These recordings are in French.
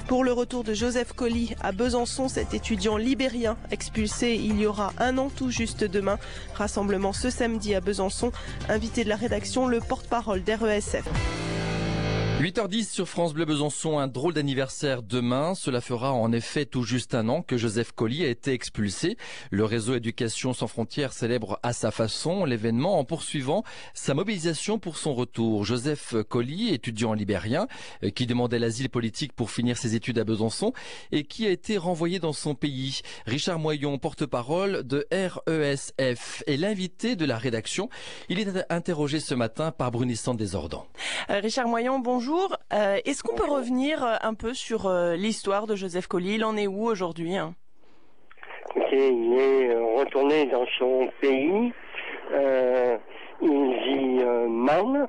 Pour le retour de Joseph Coly à Besançon, cet étudiant libérien expulsé il y aura un an tout juste demain. Rassemblement ce samedi à Besançon. Invité de la rédaction, le porte-parole d'RESF. 8h10 sur France Bleu Besançon, un drôle d'anniversaire demain. Cela fera en effet tout juste un an que Joseph Coly a été expulsé. Le réseau Éducation sans frontières célèbre à sa façon l'événement en poursuivant sa mobilisation pour son retour. Joseph Coly, étudiant libérien, qui demandait l'asile politique pour finir ses études à Besançon et qui a été renvoyé dans son pays. Richard Moyon, porte-parole de RESF, est l'invité de la rédaction. Il est interrogé ce matin par Brunistan Desordants. Richard Moyon, bonjour. Est-ce qu'on peut revenir un peu sur l'histoire de Joseph Coly? Il en est où aujourd'hui? Il est retourné dans son pays. Il vit mal.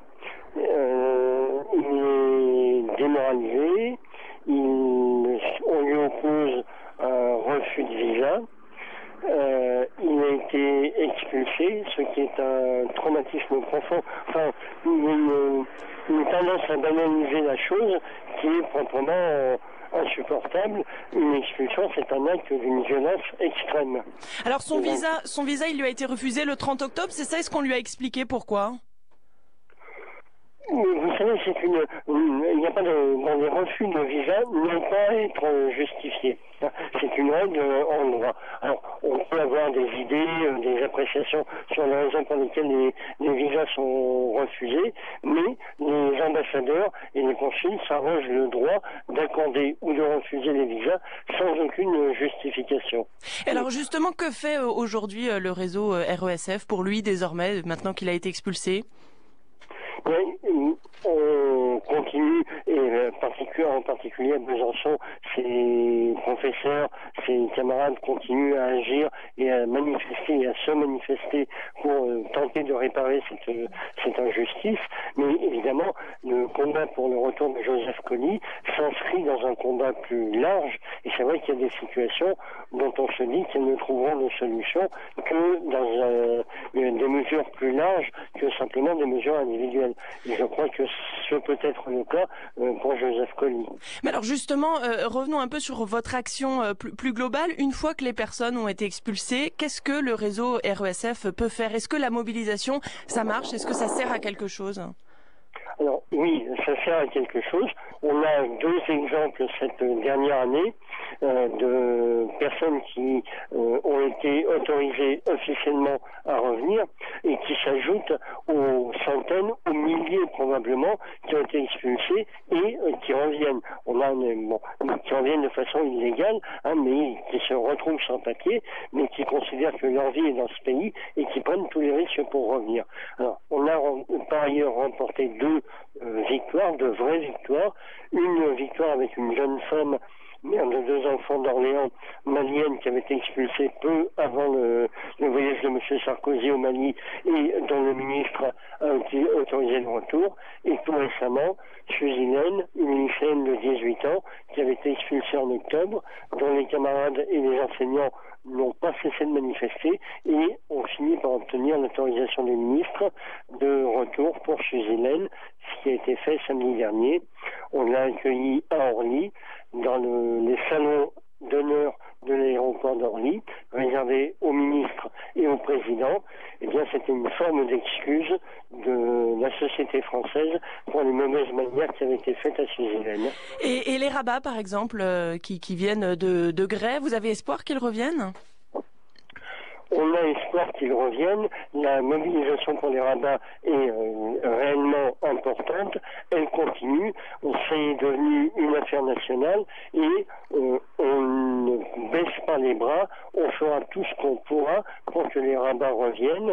Il est démoralisé. On lui oppose un refus de visa. Il a été expulsé, ce qui est un traumatisme profond. Enfin, une tendance à banaliser la chose qui est proprement insupportable. Une expulsion, c'est un acte d'une violence extrême. Alors son visa, il lui a été refusé le 30 octobre, c'est ça? Est-ce qu'on lui a expliqué pourquoi? Vous savez, il n'y a pas dans les refus de visa n'ont pas à être justifiés. C'est une règle en droit. Alors, on peut avoir des idées, des appréciations sur les raisons pour lesquelles les visas sont refusés, mais les ambassadeurs et les consuls s'arrogent le droit d'accorder ou de refuser les visas sans aucune justification. Et alors justement, que fait aujourd'hui le réseau RESF pour lui désormais, maintenant qu'il a été expulsé? Oui, on continue, et en particulier à Besançon, ses professeurs, ses camarades continuent à agir et à manifester, et à se manifester pour tenter de réparer cette injustice. Mais évidemment, le combat pour le retour de Joseph Coly s'inscrit dans un combat plus large, et c'est vrai qu'il y a des situations dont on se dit qu'elles ne trouveront de solution que dans des mesures plus larges que simplement des mesures individuelles. Et je crois que ce peut être le cas pour Joseph Coly. Mais alors justement, revenons un peu sur votre action plus globale. Une fois que les personnes ont été expulsées, qu'est-ce que le réseau RESF peut faire? Est-ce que la mobilisation, ça marche? Est-ce que ça sert à quelque chose? Alors oui, ça sert à quelque chose. On a deux exemples cette dernière année de personnes qui ont été autorisées officiellement à revenir et qui s'ajoutent aux centaines, aux milliers probablement qui ont été expulsés et qui reviennent. On a qui reviennent de façon illégale, mais qui se retrouvent sans papier, mais qui considèrent que leur vie est dans ce pays et qui prennent tous les risques pour revenir. Alors, on a par ailleurs remporté deux victoires, de vraies victoires. Une victoire avec une jeune femme, mère de deux enfants d'Orléans, malienne, qui avait été expulsée peu avant le voyage de M. Sarkozy au Mali et dont le ministre a autorisé le retour. Et tout récemment, Suzilène, une lycéenne de 18 ans, qui avait été expulsée en octobre, dont les camarades et les enseignants n'ont pas cessé de manifester et ont fini par obtenir l'autorisation du ministre de retour pour Suzilène, ce qui a été fait samedi dernier. On l'a accueilli à Orly, dans les salons d'honneur de l'aéroport d'Orly, réservé au ministre et au président. Eh bien, c'était une forme d'excuse de la société française pour les mauvaises manières qui avaient été faites à Suzilène. Et les rabats, par exemple, qui viennent de grève, vous avez espoir qu'ils reviennent? On a espoir qu'ils reviennent. La mobilisation pour les rabats est réellement importante. Elle continue. C'est devenu une affaire nationale et on ne baisse pas les bras. On fera tout ce qu'on pourra pour que les rabats reviennent.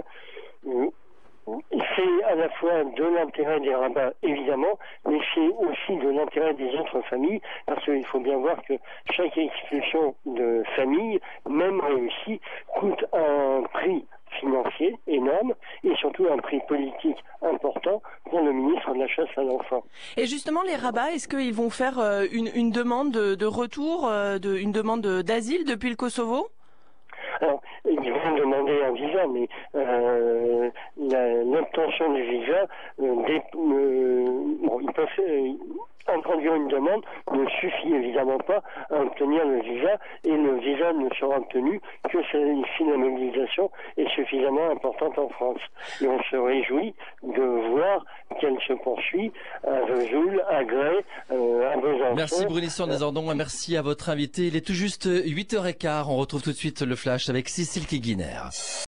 C'est à la fois de l'intérêt des rabats, évidemment, mais c'est aussi de l'intérêt des autres familles, parce qu'il faut bien voir que chaque expulsion de famille, même réussie, coûte un prix financier énorme et surtout un prix politique important pour le ministre de la Chasse à l'enfant. Et justement, les rabats, est-ce qu'ils vont faire une demande de retour, une demande d'asile depuis le Kosovo? Alors, ils vont demander un visa, mais l'obtention du visa, ils peuvent introduire une demande ne suffit évidemment pas à obtenir le visa, et le visa ne sera obtenu que si la mobilisation est suffisamment importante en France. Et on se réjouit de voir qu'elle se poursuit à Vesoul, à Gray, à Besançon. Merci Brunissant Desordons, merci à votre invité. Il est tout juste 8h15. On retrouve tout de suite le flash avec Cécile Keguiner.